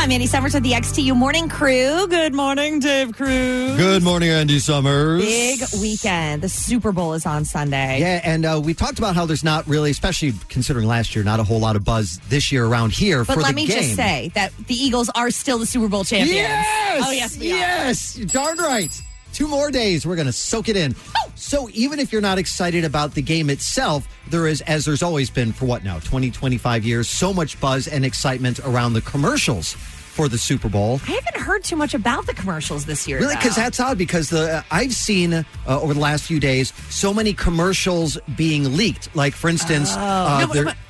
I'm Andy Summers with the XTU Morning Crew. Good morning, Dave Cruz. Good morning, Andy Summers. Big weekend. The Super Bowl is on Sunday. Yeah, and we talked about how there's not really, especially considering last year, not a whole lot of buzz this year around here for the game. But let me just say that the Eagles are still the Super Bowl champions. Yes! Oh, yes, we are. Yes! Darn right. 2 more days. We're going to soak it in. Oh! So even if you're not excited about the game itself, there is, as there's always been for 25 years, so much buzz and excitement around the commercials for the Super Bowl. I haven't heard too much about the commercials this year. Really? Because that's odd, because I've seen over the last few days so many commercials being leaked. Like, for instance... are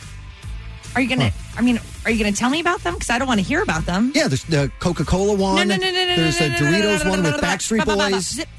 you going to... I mean, are you going to tell me about them? Because I don't want to hear about them. Yeah, there's the Coca-Cola one. No. There's a Doritos one with Backstreet Boys. Zip.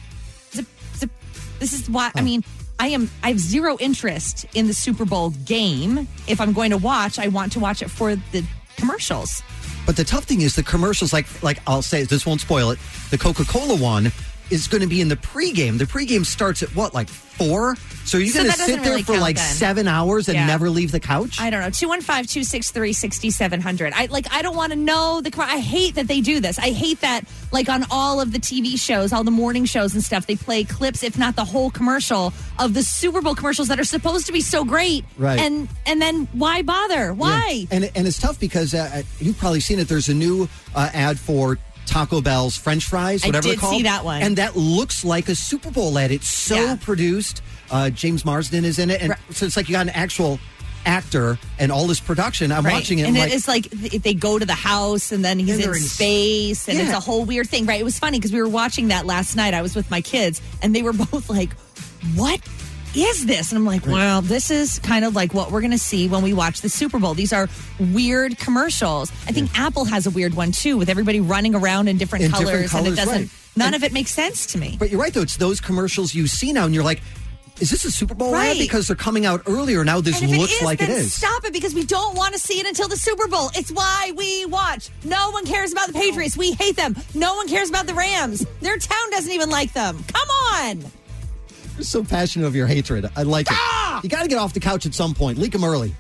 This is why, I mean, I have zero interest in the Super Bowl game. If I'm going to watch, I want to watch it for the commercials. But the tough thing is the commercials, like I'll say, this won't spoil it, the Coca-Cola one is going to be in the pregame. The pregame starts at what, like 4? So are you going to sit there for like 7 hours and never leave the couch? I don't know. 215-263-6700. I don't want to know I hate that they do this. I hate that, like, on all of the TV shows, all the morning shows and stuff, they play clips, if not the whole commercial, of the Super Bowl commercials that are supposed to be so great. Right. And then why bother? Why? Yeah. And it's tough because you've probably seen it. There's a new ad for Taco Bell's French fries, whatever they're called. I did see that one. And that looks like a Super Bowl ad. It's so produced. James Marsden is in it. And so it's like you got an actual actor and all this production. I'm watching it. And it's like they go to the house and then he's in space and it's a whole weird thing, right? It was funny because we were watching that last night. I was with my kids and they were both like, what is this? And I'm like, well, this is kind of like what we're going to see when we watch the Super Bowl. These are weird commercials. I think Apple has a weird one too, with everybody running around in different colors, and it doesn't. None of it makes sense to me. But you're right, though. It's those commercials you see now, and you're like, is this a Super Bowl ad? Because they're coming out earlier now. This looks like it is. Stop it, because we don't want to see it until the Super Bowl. It's why we watch. No one cares about the Patriots. We hate them. No one cares about the Rams. Their town doesn't even like them. Come on. You're so passionate of your hatred. I like it. You got to get off the couch at some point. Leak them early.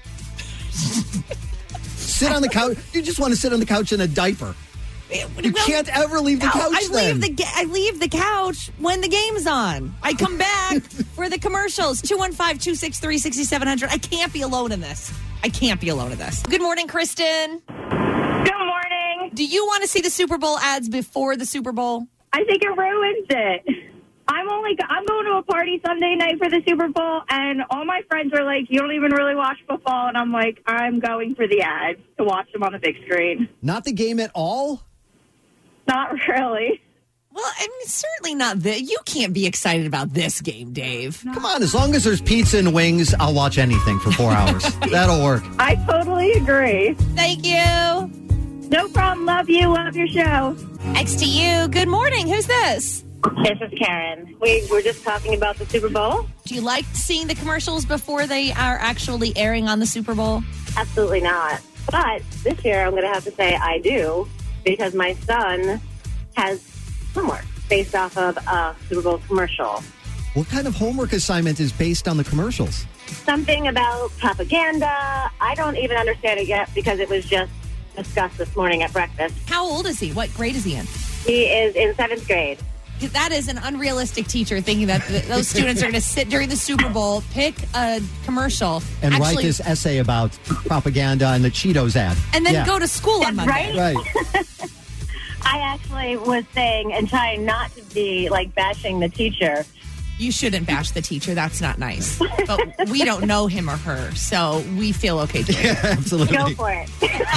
Sit on the couch. You just want to sit on the couch in a diaper. You can't ever leave the couch I leave the couch when the game's on. I come back for the commercials. 215-263-6700. I can't be alone in this. Good morning, Kristen. Good morning. Do you want to see the Super Bowl ads before the Super Bowl? I think it ruins it. I'm going to a party Sunday night for the Super Bowl, and all my friends are like, you don't even really watch football. And I'm like, I'm going for the ads to watch them on the big screen. Not the game at all? Not really. Well, I mean, certainly not this. You can't be excited about this game, Dave. Come on, as long as there's pizza and wings, I'll watch anything for 4 hours. That'll work. I totally agree. Thank you. No problem. Love you. Love your show. XTU. Good morning. Who's this? This is Karen. We were just talking about the Super Bowl. Do you like seeing the commercials before they are actually airing on the Super Bowl? Absolutely not. But this year, I'm going to have to say I do, because my son has homework based off of a Super Bowl commercial. What kind of homework assignment is based on the commercials? Something about propaganda. I don't even understand it yet because it was just discussed this morning at breakfast. How old is he? What grade is he in? He is in 7th grade. That is an unrealistic teacher thinking that those students are going to sit during the Super Bowl, pick a commercial, and write this essay about propaganda and the Cheetos ad. And then go to school on Monday. Right. I actually was saying and trying not to be like bashing the teacher. You shouldn't bash the teacher. That's not nice. But we don't know him or her, so we feel okay doing it. Yeah, absolutely. Go for it.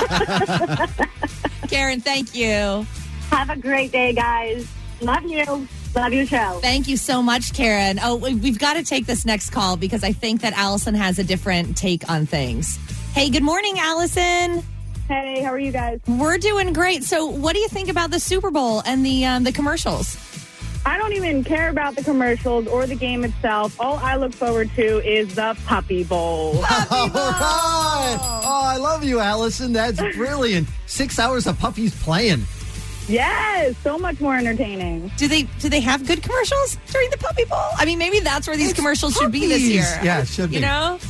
Karen, thank you. Have a great day, guys. Love you. Love your show. Thank you so much, Karen. Oh, we've got to take this next call because I think that Allison has a different take on things. Hey, good morning, Allison. Hey, how are you guys? We're doing great. So what do you think about the Super Bowl and the commercials? I don't even care about the commercials or the game itself. All I look forward to is the Puppy Bowl. All right. Oh, I love you, Allison. That's brilliant. 6 hours of puppies playing. Yes, so much more entertaining. Do they have good commercials during the Puppy Bowl? I mean, maybe that's where these commercials should be this year. Yeah, it should be. You know?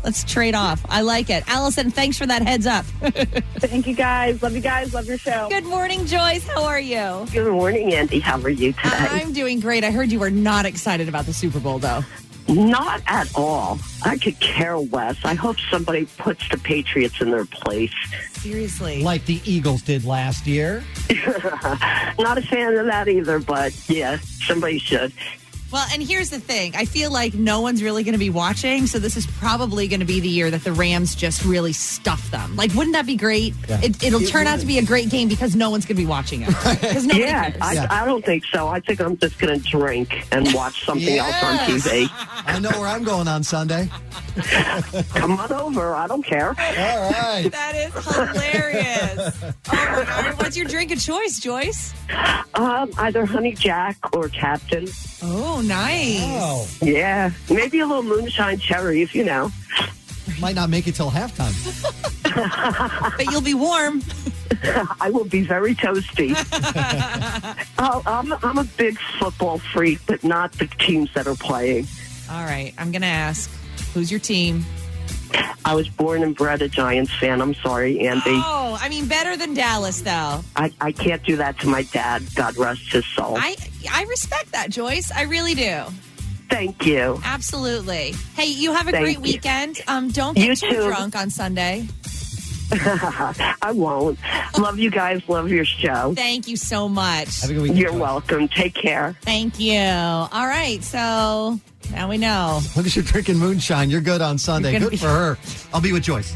Let's trade off. I like it. Allison, thanks for that heads up. Thank you guys. Love you guys. Love your show. Good morning, Joyce. How are you? Good morning, Andy. How are you today? I'm doing great. I heard you were not excited about the Super Bowl, though. Not at all. I could care less. I hope somebody puts the Patriots in their place. Seriously. Like the Eagles did last year. Not a fan of that either, but yeah, somebody should. Well, and here's the thing. I feel like no one's really going to be watching, so this is probably going to be the year that the Rams just really stuff them. Like, wouldn't that be great? Yeah. It'll turn out to be a great game because no one's going to be watching it. Because nobody cares. I don't think so. I think I'm just going to drink and watch something else on TV. I know where I'm going on Sunday. Come on over. I don't care. All right. That is hilarious. Oh, my God. What's your drink of choice, Joyce? Either Honey Jack or Captain. Oh, nice. Oh, Yeah, maybe a little moonshine cherries, you know. might not make it till halftime. But you'll be warm. I will be very toasty. I'm a big football freak, but not the teams that are playing. All right. I'm going to ask, who's your team? I was born and bred a Giants fan. I'm sorry, Andy. Oh, I mean, better than Dallas, though. I can't do that to my dad. God rest his soul. I respect that, Joyce. I really do. Thank you. Absolutely. Hey, you have a Thank great you. weekend. Don't get You too too. drunk on Sunday. I won't. Love you guys. Love your show. Thank you so much. Have a good weekend. You're Joyce. welcome. Take care. Thank you. All right, so now we know. As long as you're drinking moonshine, you're good on Sunday. You're gonna Good for her. I'll be with Joyce.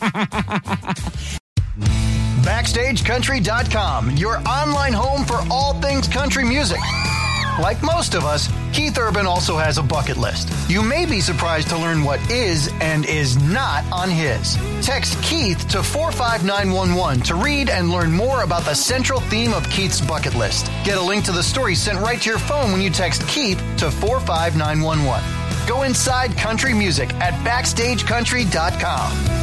BackstageCountry.com, your online home for all things country music. Like most of us, Keith Urban also has a bucket list. You may be surprised to learn what is and is not on his. Text Keith to 45911 to read and learn more about the central theme of Keith's bucket list. Get a link to the story sent right to your phone when you text Keith to 45911. Go inside country music at BackstageCountry.com.